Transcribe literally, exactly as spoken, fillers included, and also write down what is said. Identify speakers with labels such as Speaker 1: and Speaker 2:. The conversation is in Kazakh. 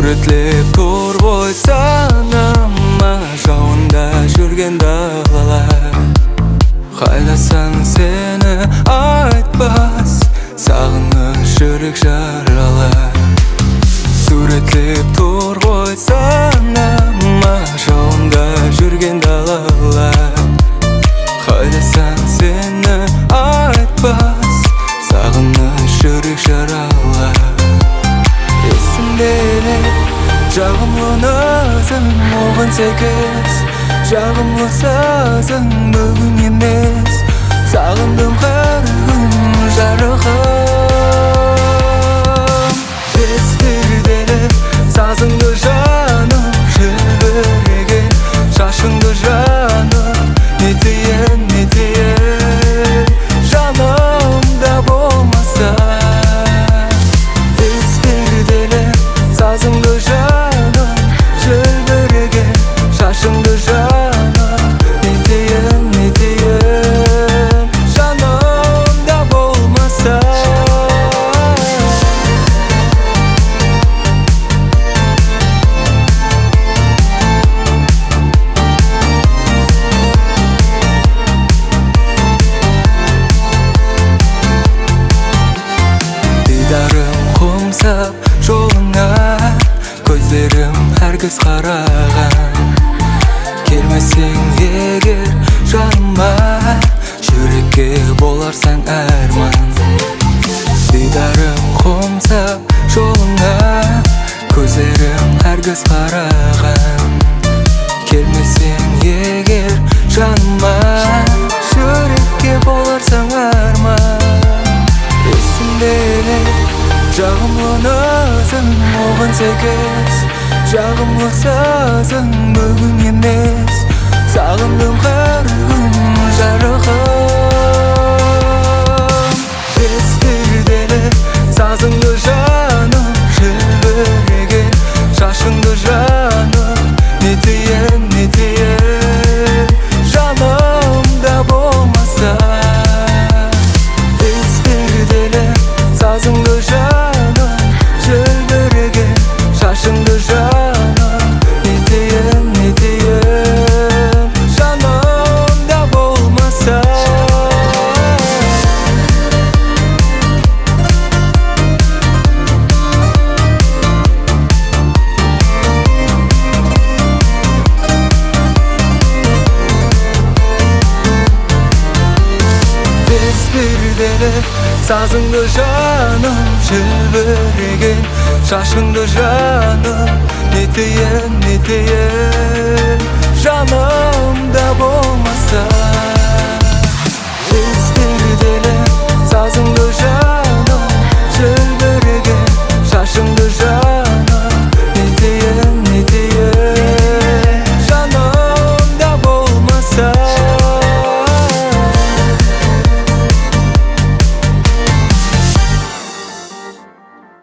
Speaker 1: Suretlep tur koysan ama жауында жүрген далалар. Қайдасаң сені айтпас, сағыныш жүрек жаралар. Суретлеп тур қойсан ama жауында жүрген далалар. Қайдасаң сені айтпас, сағыныш жүрек жаралар. Есімдері жағымлы назым оған сәйкес, жағымлы сазың бүгін емес. Сағындым қар күн жарығым. Бес перделі сазыңды жаным, желбіреген шашыңды жаным. Не дейін, не дейін, жанымда болмаса. Бес перделі сазыңды жаным, желбіреген шашыңды жаным. Не дейін, не дейін, жанымда болмаса. Дидарым құмсап жолыңа, көздерім әркіз қараған. Келмесең егер жаныма, жүрекке боларсаң әрман. Дидарым құмсап жолыңа, көздерім әркіз қараған. Келмесең егер жаныма, жүрекке боларсаң әрман. Есімдері жағымлы назым оған сәйкес, жағымлы сазың бүгін емес. Сағындым қар күн жарығым. Бес перделі сазыңды жаным, желбіреген шашыңды жаным. Не дейін, не дейін, жанымда болмаса. Бес перделі сазыңды жаным, желбіреген шашыңды жаным. Не дейін, не дейін, жанымда болмаса. Бес перделі сазыңды жаным, желбіреген шашыңды жаным. Не дейін, не дейін, жанымда болмаса.